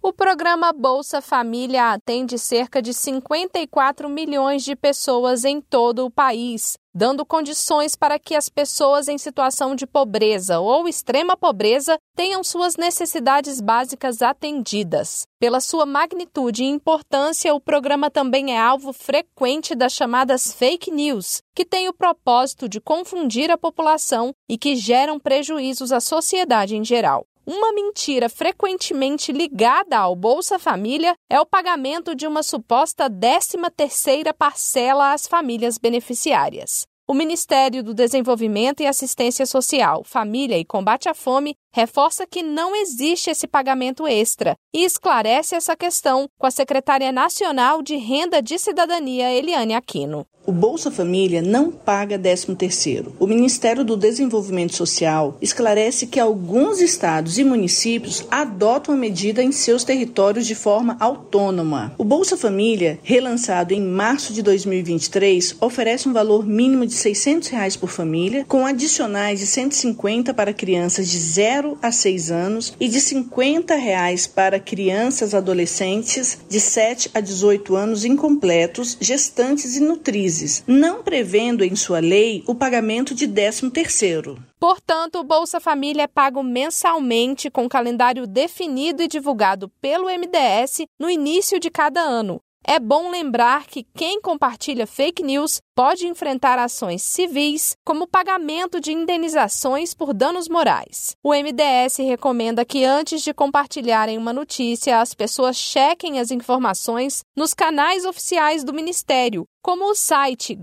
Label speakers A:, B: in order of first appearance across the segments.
A: O programa Bolsa Família atende cerca de 54 milhões de pessoas em todo o país, dando condições para que as pessoas em situação de pobreza ou extrema pobreza tenham suas necessidades básicas atendidas. Pela sua magnitude e importância, o programa também é alvo frequente das chamadas fake news, que têm o propósito de confundir a população e que geram prejuízos à sociedade em geral. Uma mentira frequentemente ligada ao Bolsa Família é o pagamento de uma suposta 13ª parcela às famílias beneficiárias. O Ministério do Desenvolvimento e Assistência Social, Família e Combate à Fome reforça que não existe esse pagamento extra e esclarece essa questão com a secretária nacional de Renda de Cidadania, Eliane Aquino.
B: O Bolsa Família não paga 13º. O Ministério do Desenvolvimento Social esclarece que alguns estados e municípios adotam a medida em seus territórios de forma autônoma. O Bolsa Família, relançado em março de 2023, oferece um valor mínimo de R$ 600 por família, com adicionais de R$ 150 para crianças de 0 a 6 anos e de R$ 50 para crianças adolescentes de 7 a 18 anos incompletos, gestantes e nutrizes, não prevendo em sua lei o pagamento de 13º.
A: Portanto, o Bolsa Família é pago mensalmente com calendário definido e divulgado pelo MDS no início de cada ano. É bom lembrar que quem compartilha fake news pode enfrentar ações civis, como pagamento de indenizações por danos morais. O MDS recomenda que antes de compartilharem uma notícia, as pessoas chequem as informações nos canais oficiais do Ministério, como o site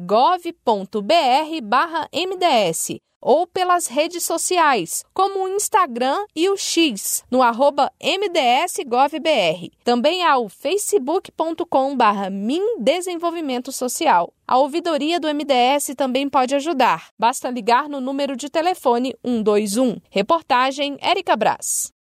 A: gov.br/MDS, ou pelas redes sociais, como o Instagram e o X, no @MDSGovBR. Também há o facebook.com/MinDesenvolvimento Social. A ouvidoria do MDS também pode ajudar. Basta ligar no número de telefone 121. Reportagem Érica Brás.